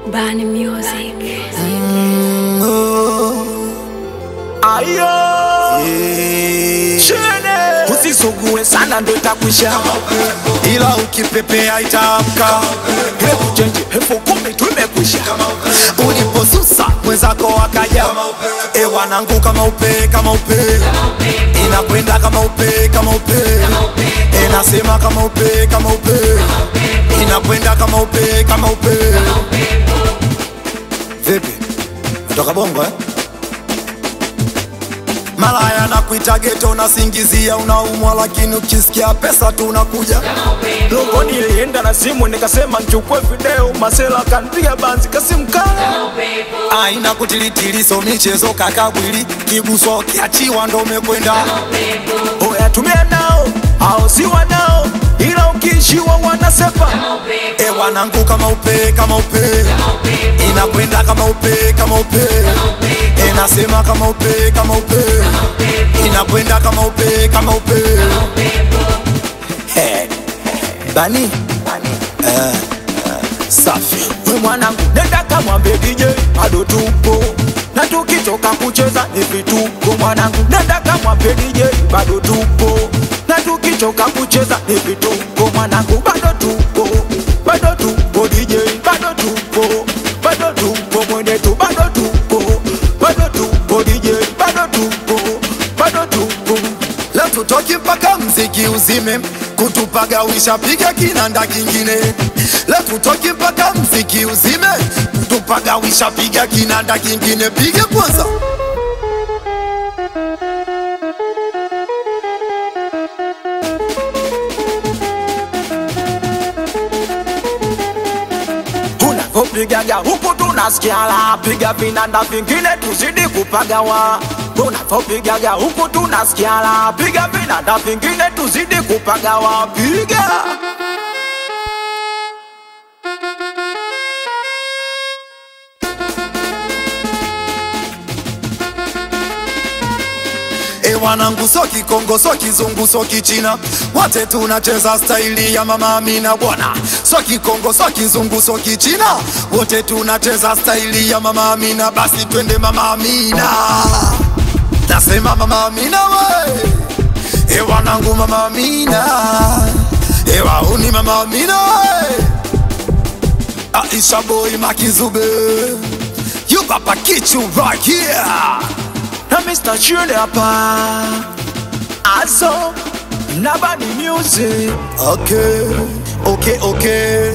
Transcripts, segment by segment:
Bani Music. Ayo Chene usisugue sana ndo itakwisha, ila ukipepea itaamka. Hebu chenji hefu kumi tumekwisha. Uliposusa mwenzako akaja, wanangu kama upe, kama upe inakwenda kama upe, kama upe inasema kama upe, kama upe inakwenda kama upe, kama upe. Vipi? Kutoka Bongo Malaya na kuita geto na singizia unaumwa, lakini ukisikia pesa tu unakuja. Longo nilienda na simu nikasema nchukue video, masela kanipiga banzi kasimkala. Aina kutilitili so michezo kakabwili, kiguso kiachiwa ndo umekwenda. Oya tumia nao, hao si wanao, ila ukishiwa wanasepa. Wanangu kama upe, kama upe inakwenda kama upe, kama upe inasema kama upe, kama upe inakwenda kama upe, kama upe. Bani safi. We mwanangu nenda kamwambie DJ bado tupo, na tukitoka kucheza ni vituko. Mwanangu nenda kamwambie DJ bado tupo, na tukitoka kucheza ni vituko. Mwanangu bado tupo, bado tupo DJ, bado tupo, bado tupo mwenetu, bado tupo, bado tupo DJ, bado tupo, bado tupo. Leo tutoki mpaka mziki uzime, kutupaga wisha piga kinanda kingine. Leo tutoki mpaka mziki uzime, kutupaga wisha piga kinanda kingine. Piga kwanza pigaga huku tunasikia la, piga vinanda vingine tuzidi kupagawa. Unapopigaga huku tunasikia la, piga vinanda vingine tuzidi kupagawa. Piga wanangu so Kikongo, so Kizungu, so Kichina, wote tunacheza staili ya Mama Amina bwana. So Kikongo, so Kizungu, so Kichina, wote tunacheza staili ya Mama Amina. Basi twende Mama Amina, nasema Mama Amina we. Wanangu Mama Amina, wauni Mama Amina we. Aisha boy Makizube, you papa kichu right here. Na Mr. Chune hapa Azo na Bani Music. Okay, okay, okay.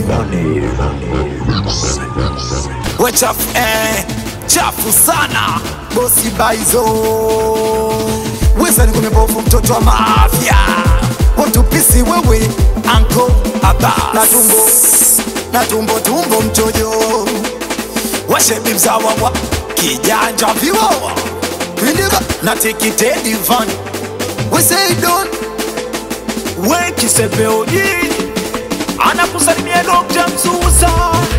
We chafu chafu sana bosi baizo. Weza nikune bofu mtoto wa mafia, watu pisi wewe anko aba na tumbo tumbo mchojo washebi mzawa wa kijanja viwawa na take it divan. We say don't we kisepe oji anakusalimia Dr. Mzuza.